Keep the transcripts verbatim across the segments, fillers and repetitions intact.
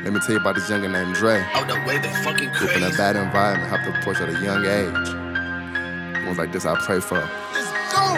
Let me tell you about this youngin' named Dre. Oh, the way they fucking Grew up in a crazy. bad environment, hopped the porch at a young age. Ones like this I pray for. Let's go.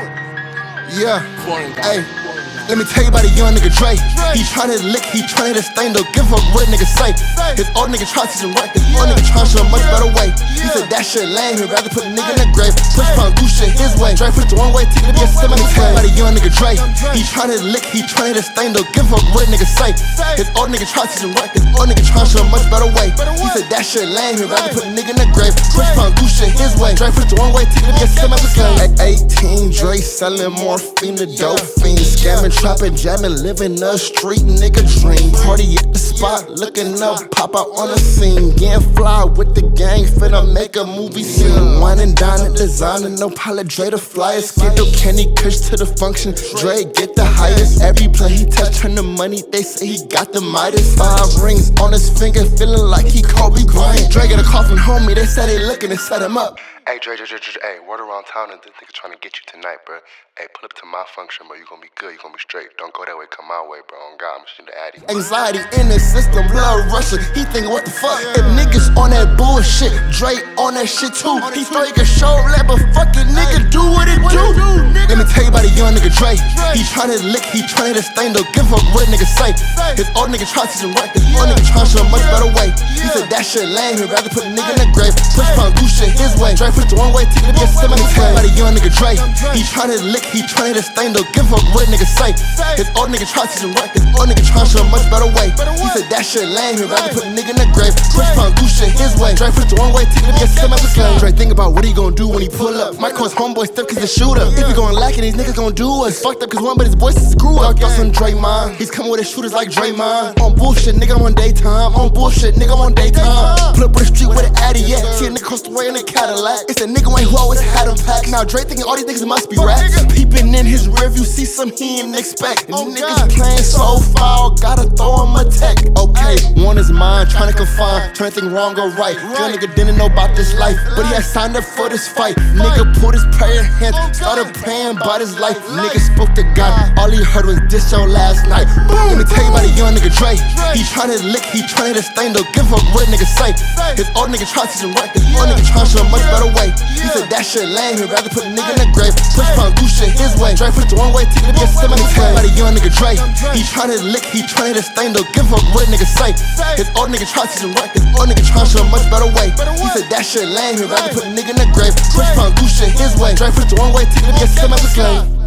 Yeah, Foreign hey. Let me tell you about a young nigga Dre. He tryna lick, he tryna this thing, don't give a fuck what a nigga say. His old nigga try to teach him right, his old nigga try to show a much better way. He said that shit lame, he'd rather put a nigga in the grave. Push punk, do shit his way. Dre put it the one way, ticket to be a sim. Let me tell you about a young nigga Dre. He tryna lick, he tryna this thing, don't give a fuck what a nigga say. His old nigga try to teach him right, his old nigga try to show a much better way. He said that shit lame, he'd rather put a nigga in the grave. Push punk, do shit his way. Dre put it the one way, ticket to be a sim. At eighteen, Dre selling morphine to dope fiends, scamming, trapping, jamming. Living a street nigga dream. Party at the spot, looking up, pop out on the scene. Getting fly with the gang, finna make a movie scene. Wine and dine, designer, no pilot, Dre the flyest. Schedule Kenny Kush to the function, Dre get the highest. Every play he touch, turn the money, they say he got the Midas. Five rings on his finger, feeling like he Kobe Bryant. Dre get a call from homie, they said they looking to set him up. Hey, Dre, Dre, Dre, Dre, hey, word around town and this nigga trying to get you tonight, bro. Hey, pull up to my function, bro. You gonna be good, you gonna be straight. Don't go that way, come my way, bro. On God, I'm shooting the addy. Anxiety in the system, blood rushing. He thinking, what the fuck? If niggas on that bullshit, Dre on that shit too. He thought he could show let, but fucking nigga do what it do. Let me tell you about a young nigga Dre. He tryna lick, he tryna this thing, don't give a fuck what a nigga say. His old nigga try to teach him right, his old nigga try to show a much better way. He said that shit lame, he'd rather put a nigga in the grave. Push punk, do shit his way. Dre put it the one way, ticket to be a sim. Let me tell you about a young nigga Dre. He tryna lick, he tryna this thing, don't give a fuck what a nigga say. His old nigga try to teach him right, his old nigga try to show a much better way. He said that shit lame, he'd rather put a nigga in the grave. Push punk, do shit his way. Dre put it the one way, ticket to be a sim. Dre think about what he gon' do when he pull up. Might call his homeboy stuff cause the shooter. If he gon' lack it, these niggas gon' do us. Fucked up cause one but his voice is screw up. Thoughts on Draymond, he's coming with his shooters like Draymond. On bullshit, nigga, I'm on daytime. On bullshit, nigga, I'm on daytime. Pull up with the street with an addy at. See a nigga cross the way in a Cadillac. It's a nigga who always had him packed. Now Dre thinking all these niggas must be rats. Peeping in his rearview, see some he ain't expect. And these niggas playing so foul, gotta throw him a tech. Okay, one is mine, trying to confine, trying to think wrong or right. Young nigga didn't know about this life, but he had signed up for this fight. Nigga pulled his prayer hands, started praying about his life. Nigga spoke to God, all he heard was this show last night. Let me tell you about a young nigga Dre. He tryna lick, he tryna this thing, don't give a fuck what a nigga say. His old nigga try to teach him right, his old nigga try to show a much better way. He said that shit lame, he'd rather put a nigga in the grave. Push punk, do shit his way. Dre put it the one way, ticket to be a sim. Let me tell you about a young nigga Dre. He tryna lick, he tryna this thing, don't give a fuck what a nigga say. His old nigga try to teach him right, his old nigga try to show a much better way. He said that shit lame, he'd rather put a nigga in the grave. Push punk, do shit his way. Dre put it the one way, ticket to be a sim.